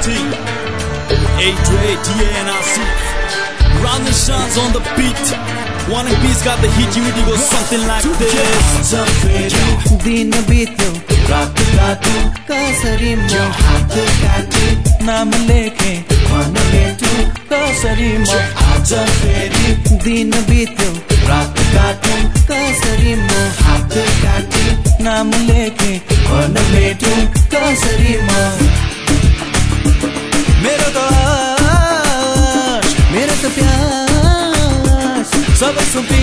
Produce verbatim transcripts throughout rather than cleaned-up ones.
T, A Dre, D A N I C. Round and shines on the beat. One and B's got the heat, you it goes something like this. दिन बित्यो रात काटू कसरी म हात काटे नाम लेखे मन लेटू कसरी म आज फेरि दिन बित्यो रात काटू कसरी म हात काटे नाम लेखे मन लेटू कसरी म मेरो त आश मेरो त प्यास सबै सुम्पी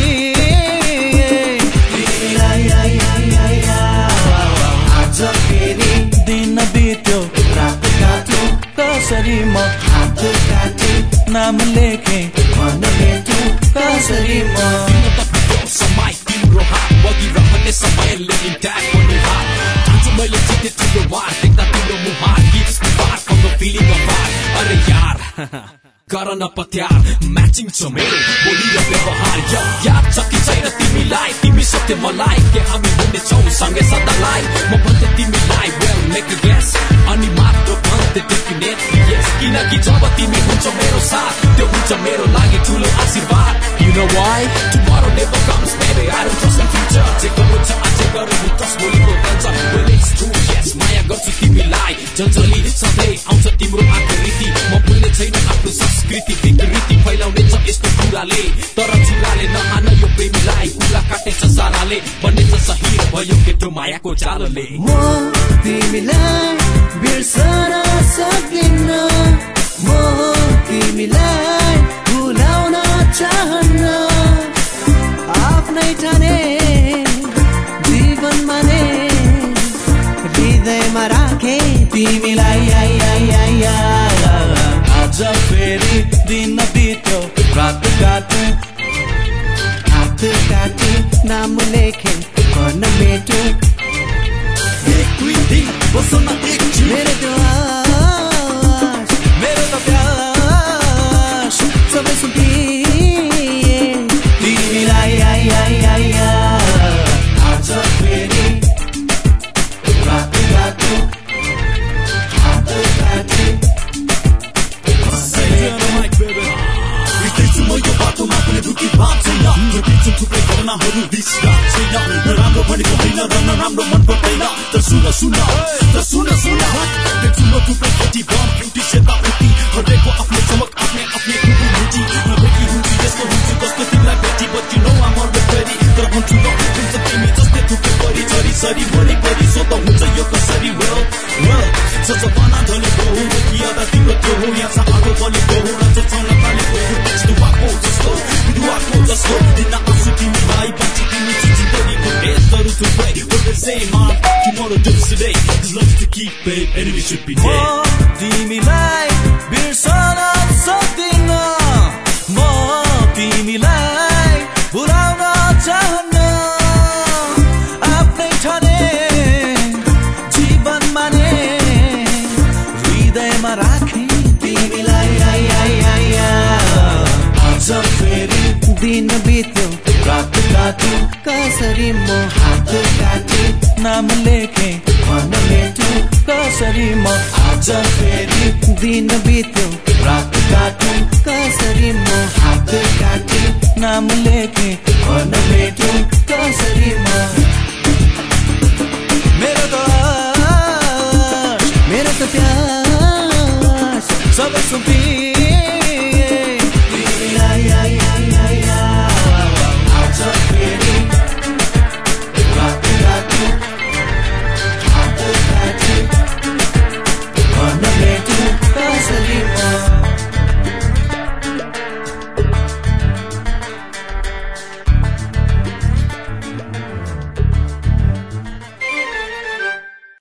दिन बित्यो रात काट्यो कसरी म हात काटे नाम लेखे मन लेटू कसरी म समय तिम्रो हात बगिरहने समयले नि ट्याग पनि हात आज मैले जिते तिम्रो वार देख्दा तिम्रो मुहार gives me back from the feeling of heart. अरे यार गर न पत्यार म्याचिङ छ मेरो बोली र व्यवहार याद छ कि छैन तिमीलाई तिमी सत्य मलाई के हामी हुनेछौ सँगै सदालाई म भन्थे तिमीलाई वेल मेक अ गेस अनि मात्र भन्थे डेफिनेटली यस किनकि जब तिमी हुन्छ मेरो साथ त्यो हुन्छ मेरो लागि ठुलो आशीर्वाद. You know why? Tomorrow never comes, baby. I don't trust the future. Take a look at the girl who does what you want. Well, it's true, yes. Maya got to keep me lie. Jantali, someday, आउँछ तिम्रो आकृति म भुल्ने छैन आफ्नो संस्कृति विकृति फैलाउने छ यस्तो कुराले तर चुराले नहान यो प्रेमीलाई कुरा काटेछ साराले बन्नेछ सही भयो केटो मायाको जालले. म तिमीलाई बिर्सन सक्दिन म तिमीलाई भुलाउन चाहन्न आफ्नै ठाने जीवनमा नै हृदयमा राखे तिमीलाई आज फेरि दिन बित्यो रात काटे हात काटे नाम लेखे मन मेटो मेरो त्यो आश मेरो त प्यास सबै सुम्पिए तिमीलाई आज फेरि रात काटे हात काटे घटनाहरू विश्वास छैन नराम्रो भनेको होइन र नराम्रो मन पर्दैन तर सुन सुन तर सुन सुन त्यो ठुलो थुप्रै केटी बम ब्युटी सेता उठी हरेको आफ्नो चमक आफ्नै आफ्नै खुबी नभेटी हुन्छु यस्तो हुन्छु जस्तो तिमीलाई भेटी बच्ची नो आम अलरेडी तर भन्छु न हुन्छ तिमी जस्तै थुप्रै परि झरी सरी भरि परि सोध हुन्छ यो कसरी वेल वेल सच बना ढलेको हो कि अदा तिम्रो त्यो हो यहाँ छ आगो बलेको हो र चचाउन थालेको हो दुवाको जस्तो दुवाको जस्तो दिन आउँछु तिमीलाई बाँची तिमी जिन्दगीको यस्तहरू थुप्रै But they say man tomorrow just today cause love to keep babe enemy should be dead. तिमीलाई बिर्सन सक्दिन म तिमीलाई भुलाउन चाहन्न आफ्नै ठाने जीवनमा नै हृदयमा राखे तिमीलाई आज फेरि दिन बित्यो रात काट्यो कसरी म हात काटे नाम लेखे मन लेटू कसरी म आज फेरि दिन बित्यो रात काट्यो कसरी म हात काटे नाम लेखे